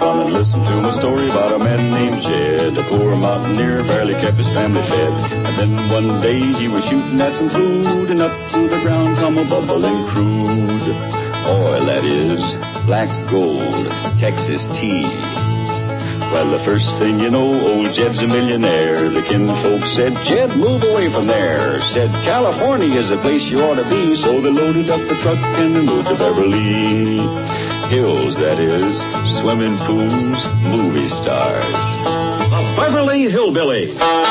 come and listen to my story about a man named Jed. A poor mountaineer barely kept his family fed. And then one day he was shooting at some food, and up through the ground come a bubbling crude oil, that is, black gold, Texas tea. Well, the first thing you know, old Jed's a millionaire. The kinfolks said, Jed, move away from there. Said, California is the place you ought to be. So they loaded up the truck and they moved to Beverly Hills, that is, swimming pools, movie stars. The Beverly Hillbilly.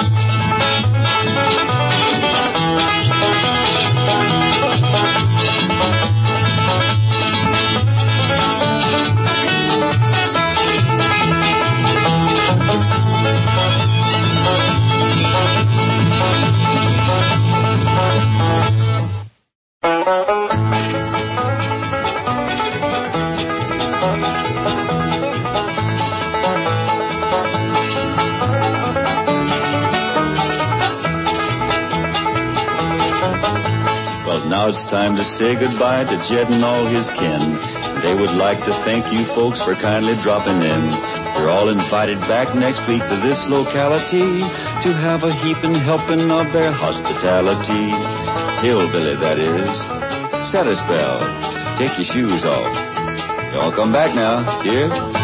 Now it's time to say goodbye to Jed and all his kin. They would like to thank you folks for kindly dropping in. You're all invited back next week to this locality to have a heaping helping of their hospitality. Hillbilly, that is. Set a spell. Take your shoes off. Y'all come back now, dear.